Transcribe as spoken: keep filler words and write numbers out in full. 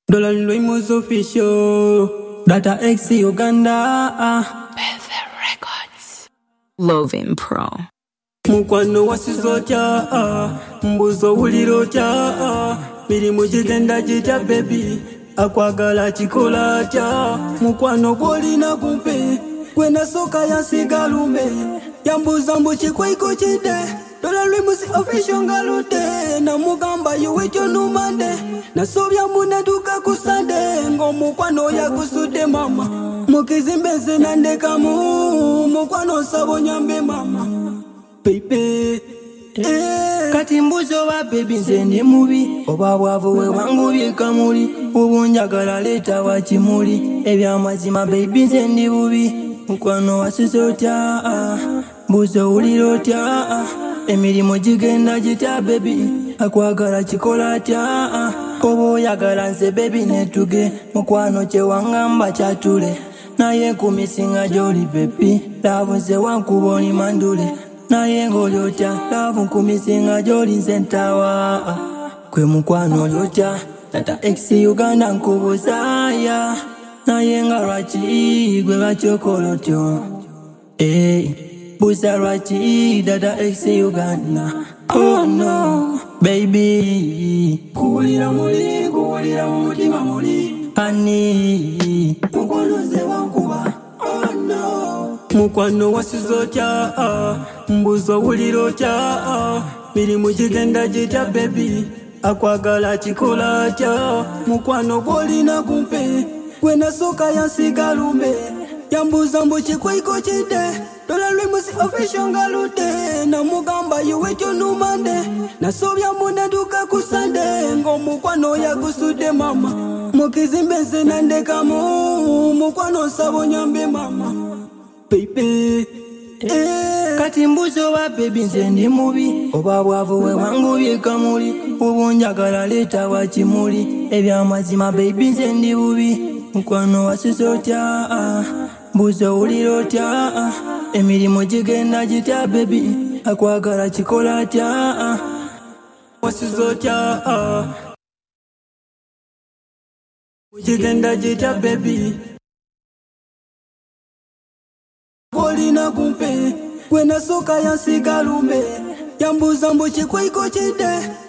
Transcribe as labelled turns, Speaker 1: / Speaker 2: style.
Speaker 1: Dollar Luimos official. Data X Uganda.
Speaker 2: Better Records. Loving Pro.
Speaker 1: Mukwano wasizocha. Mbuzo ulirocha. Miri mujigenda jita baby. Akwagala chikolacha. Mukwano goli na kumpe. Kwena soka ya sigalume. Yambuza mbuchi kwa iko chide. Dollar Luimos official ngalute. Na mugamba yuwecho numande. Na sobya muna duka kusande. Ngomu kwano ya kusude mama. Mukizimbeze nande kamu. Mukwano sabo nyambe mama. Baby eh. Kati mbuzo wa baby nze ndi mubi. Oba bwavu we wangu byekamuli. Ubunjagala leta wa chimuli. Ebyamazima baby nze ndi bubi. Mukwano wasizotya. Mbuzo ulirotya. Emirimu jigenda jita baby. Akwagala chikola tya. Kobo yagala nze baby netuge. Mukwano che wangamba chatule. Naye kumisinga joli baby. Lavuze wankuboni mandule. Naye ngolotya. Lavu kumisinga joli nzentawa. Kwe mukwano lotya. Data X Uganda nkubuzaya. Naye nga lwaki gwe bachokolotyo. Eh, buza lwaki Data X Uganda. Oh no, baby. Kuwulira muli, kuwulira mumutima muli. Honey, mukwano ze wankuba. Oh no. Mukwano wasizotya. Mbuzo ulirotya. Mirimu jigenda jita baby. Akwagala chikola tya. Mukwano goli na kumpe. Kwena soka ya sigalume. Yambuza mbuchi kwa iko chide. Dollar Luimos official ngalute. Na mugamba yuwecho numande. Na sobya muna duka kusande. Ngomu kwano ya kusude mama. Mukizimbeze nande kamu. Mukwano sabo nyambe mama. Baby eh. Kati mbuzo wa baby nze ndi mubi. Oba bwavu we wangu byekamuli. Ubunjagala leta wa chimuli. Ebyamazima baby nze ndi bubi. Mukwano wasizotya. Mbuzo ulirotya. Emirimu jigenda jita baby. Akwagala chikola tya. Wasizotya. Jigenda jita baby. Goli na kumpe. Kwena soka ya sigalume. Yambuza mbuchi kwa iko chide.